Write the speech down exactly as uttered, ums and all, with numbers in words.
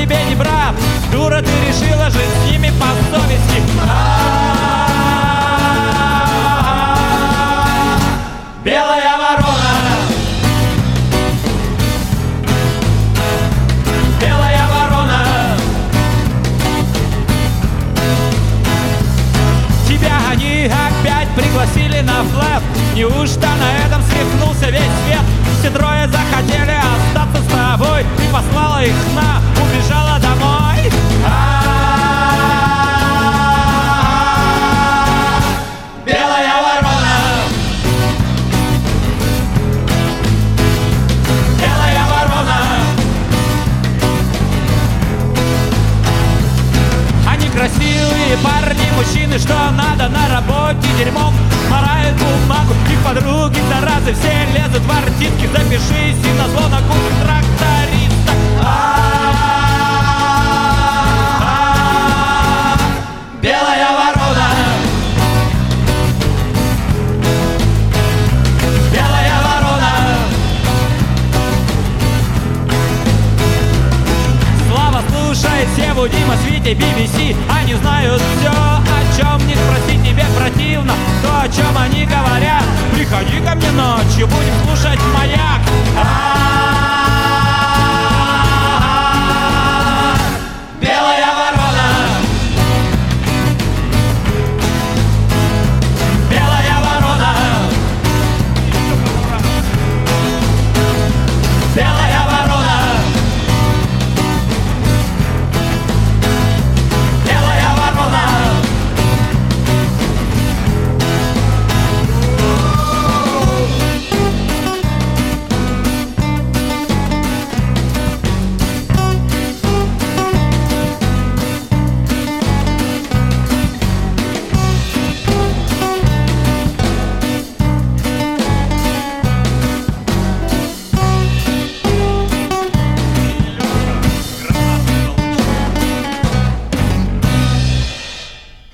тебе не брат. Дура, ты решила жить с ними по совести. Белая ворона, белая ворона, тебя они опять пригласили на флэп. Неужто на этом свихнулся весь свет? Все трое захотели остаться с тобой. Ты послала их на, убежала домой. Белая ворона, белая ворона. Они красивые парни, мужчины, что надо на работе дерьмом морают бумагу. Их подруги заразы все лезут в артистки. Запишись и назло на курс тракториста. Белая ворона, белая ворона. Слава, слушай, Севу, Дима, Свите, би би си. Они знают все, о чем не спросить. Тебе противно то, о чем они говорят. Приходи ко мне ночью, будем слушать Маяк.